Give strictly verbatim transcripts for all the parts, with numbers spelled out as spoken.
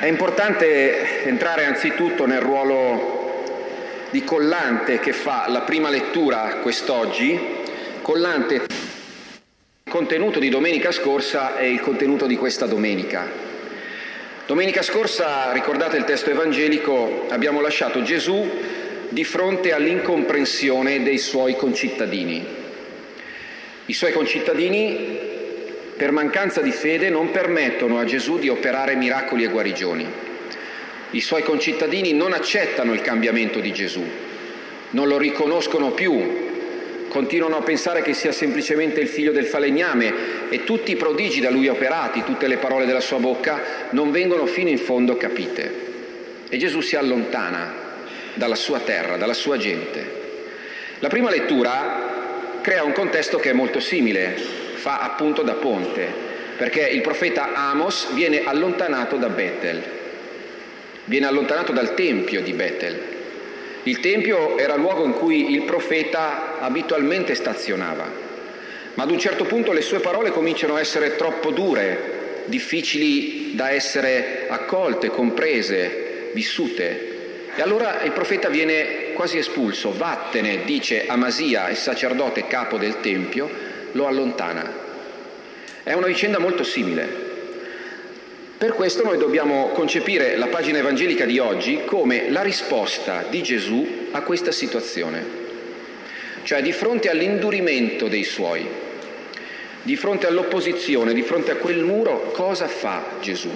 È importante entrare anzitutto nel ruolo di collante che fa la prima lettura quest'oggi, collante il contenuto di domenica scorsa e il contenuto di questa domenica. Domenica scorsa, ricordate il testo evangelico, abbiamo lasciato Gesù di fronte all'incomprensione dei suoi concittadini. I suoi concittadini, per mancanza di fede, non permettono a Gesù di operare miracoli e guarigioni. I suoi concittadini non accettano il cambiamento di Gesù, non lo riconoscono più, continuano a pensare che sia semplicemente il figlio del falegname e tutti i prodigi da lui operati, tutte le parole della sua bocca, non vengono fino in fondo capite. E Gesù si allontana dalla sua terra, dalla sua gente. La prima lettura crea un contesto che è molto simile, fa appunto da ponte, perché il profeta Amos viene allontanato da Betel, viene allontanato dal tempio di Betel. Il tempio era il luogo in cui il profeta abitualmente stazionava, ma ad un certo punto le sue parole cominciano a essere troppo dure, difficili da essere accolte, comprese, vissute. E allora il profeta viene quasi espulso. Vattene, dice Amasia, il sacerdote capo del tempio, lo allontana. È una vicenda molto simile. Per questo noi dobbiamo concepire la pagina evangelica di oggi come la risposta di Gesù a questa situazione. Cioè, di fronte all'indurimento dei suoi, di fronte all'opposizione, di fronte a quel muro, cosa fa Gesù?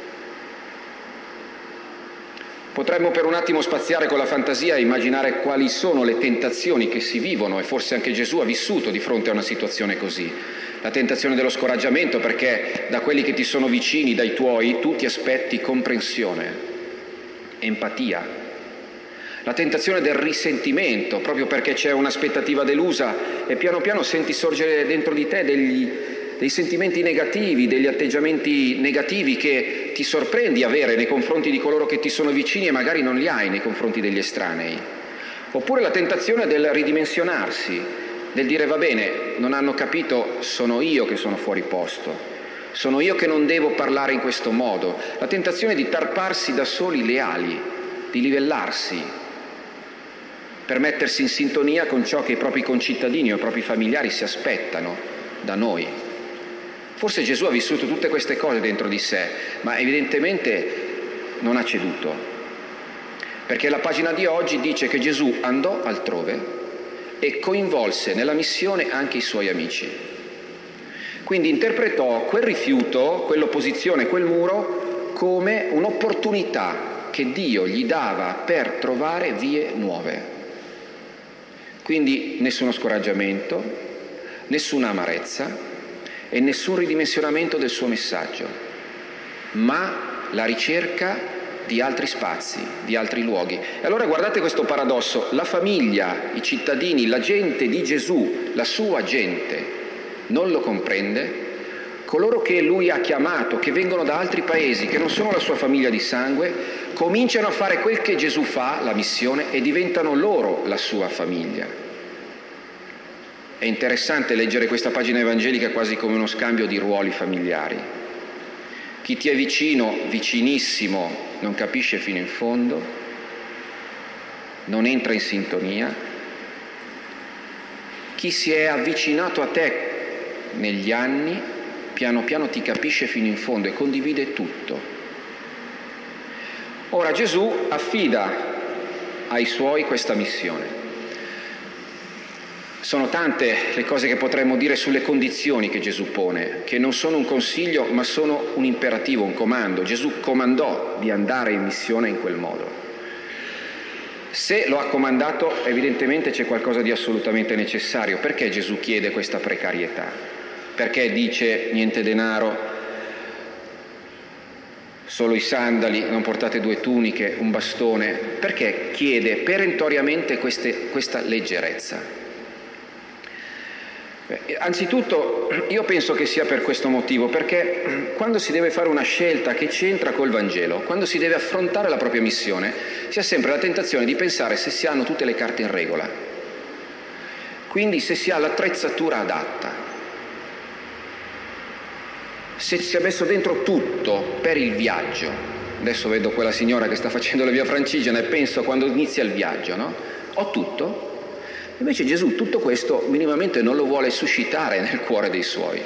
Potremmo per un attimo spaziare con la fantasia e immaginare quali sono le tentazioni che si vivono, e forse anche Gesù ha vissuto di fronte a una situazione così. La tentazione dello scoraggiamento, perché da quelli che ti sono vicini, dai tuoi, tu ti aspetti comprensione, empatia. La tentazione del risentimento, proprio perché c'è un'aspettativa delusa e piano piano senti sorgere dentro di te degli, dei sentimenti negativi, degli atteggiamenti negativi che ti sorprendi avere nei confronti di coloro che ti sono vicini e magari non li hai nei confronti degli estranei. Oppure la tentazione del ridimensionarsi, del dire va bene, non hanno capito, sono io che sono fuori posto, sono io che non devo parlare in questo modo. La tentazione di tarparsi da soli le ali, di livellarsi, per mettersi in sintonia con ciò che i propri concittadini o i propri familiari si aspettano da noi. Forse Gesù ha vissuto tutte queste cose dentro di sé, ma evidentemente non ha ceduto, perché la pagina di oggi dice che Gesù andò altrove e coinvolse nella missione anche i suoi amici. Quindi interpretò quel rifiuto, quell'opposizione, quel muro come un'opportunità che Dio gli dava per trovare vie nuove. Quindi nessuno scoraggiamento, nessuna amarezza e nessun ridimensionamento del suo messaggio, ma la ricerca di altri spazi, di altri luoghi. E allora guardate questo paradosso: la famiglia, i cittadini, la gente di Gesù, la sua gente, non lo comprende. Coloro che lui ha chiamato, che vengono da altri paesi, che non sono la sua famiglia di sangue, cominciano a fare quel che Gesù fa, la missione, e diventano loro la sua famiglia. È interessante leggere questa pagina evangelica quasi come uno scambio di ruoli familiari. Chi ti è vicino, vicinissimo, non capisce fino in fondo, non entra in sintonia. Chi si è avvicinato a te negli anni, piano piano ti capisce fino in fondo e condivide tutto. Ora Gesù affida ai suoi questa missione. Sono tante le cose che potremmo dire sulle condizioni che Gesù pone, che non sono un consiglio ma sono un imperativo, un comando. Gesù comandò di andare in missione in quel modo. Se lo ha comandato, evidentemente c'è qualcosa di assolutamente necessario. Perché Gesù chiede questa precarietà? Perché dice niente denaro, solo i sandali, non portate due tuniche, un bastone? Perché chiede perentoriamente queste, questa leggerezza? Anzitutto io penso che sia per questo motivo, perché quando si deve fare una scelta che c'entra col Vangelo, quando si deve affrontare la propria missione, si ha sempre la tentazione di pensare se si hanno tutte le carte in regola, quindi se si ha l'attrezzatura adatta, se si è messo dentro tutto per il viaggio. Adesso vedo quella signora che sta facendo la via Francigena e penso quando inizia il viaggio, no? Ho tutto. Invece Gesù tutto questo minimamente non lo vuole suscitare nel cuore dei suoi.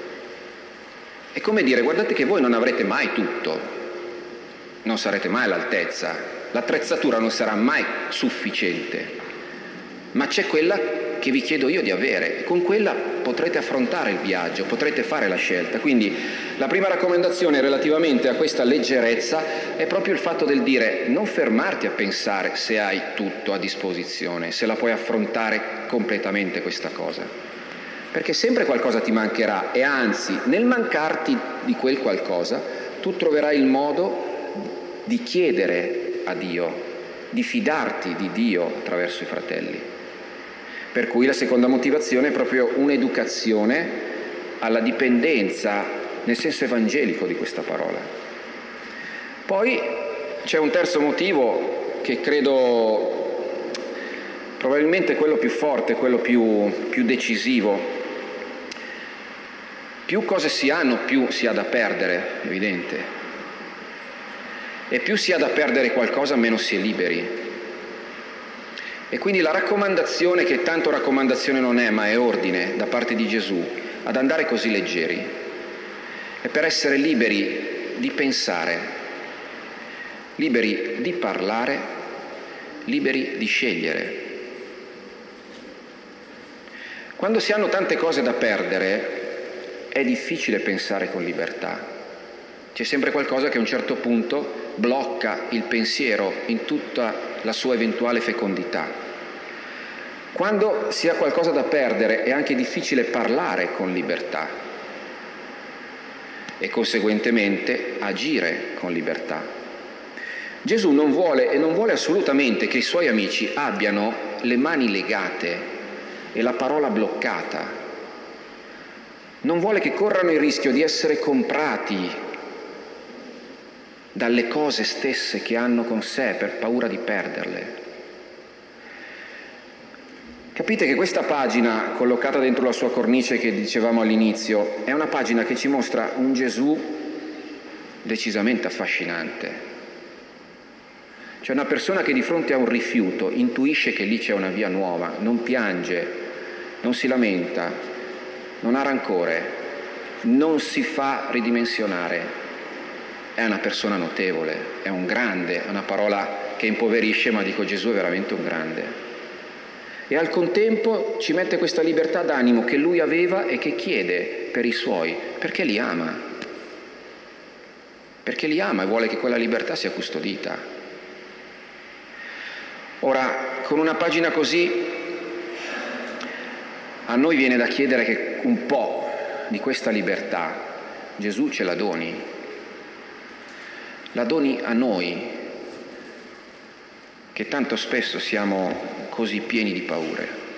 È come dire, guardate che voi non avrete mai tutto, non sarete mai all'altezza, l'attrezzatura non sarà mai sufficiente, ma c'è quella che vi chiedo io di avere, e con quella potrete affrontare il viaggio, potrete fare la scelta. Quindi la prima raccomandazione relativamente a questa leggerezza è proprio il fatto del dire: non fermarti a pensare se hai tutto a disposizione, se la puoi affrontare completamente questa cosa, perché sempre qualcosa ti mancherà, e anzi nel mancarti di quel qualcosa tu troverai il modo di chiedere a Dio, di fidarti di Dio attraverso i fratelli. Per cui la seconda motivazione è proprio un'educazione alla dipendenza nel senso evangelico di questa parola. Poi c'è un terzo motivo che credo probabilmente è quello più forte, quello più, più decisivo. Più cose si hanno, più si ha da perdere, evidente. E più si ha da perdere qualcosa, meno si è liberi. E quindi la raccomandazione, che tanto raccomandazione non è, ma è ordine da parte di Gesù, ad andare così leggeri, è per essere liberi di pensare, liberi di parlare, liberi di scegliere. Quando si hanno tante cose da perdere, è difficile pensare con libertà. C'è sempre qualcosa che a un certo punto blocca il pensiero in tutta la sua eventuale fecondità. Quando si ha qualcosa da perdere è anche difficile parlare con libertà e conseguentemente agire con libertà. Gesù non vuole e non vuole assolutamente che i suoi amici abbiano le mani legate e la parola bloccata. Non vuole che corrano il rischio di essere comprati dalle cose stesse che hanno con sé per paura di perderle. Capite che questa pagina, collocata dentro la sua cornice che dicevamo all'inizio, è una pagina che ci mostra un Gesù decisamente affascinante. C'è una persona che di fronte a un rifiuto intuisce che lì c'è una via nuova, non piange, non si lamenta, non ha rancore, non si fa ridimensionare. È una persona notevole, è un grande, è una parola che impoverisce, ma dico Gesù è veramente un grande. E al contempo ci mette questa libertà d'animo che lui aveva e che chiede per i suoi, perché li ama. Perché li ama e vuole che quella libertà sia custodita. Ora, con una pagina così, a noi viene da chiedere che un po' di questa libertà Gesù ce la doni. La doni a noi, che tanto spesso siamo così pieni di paure.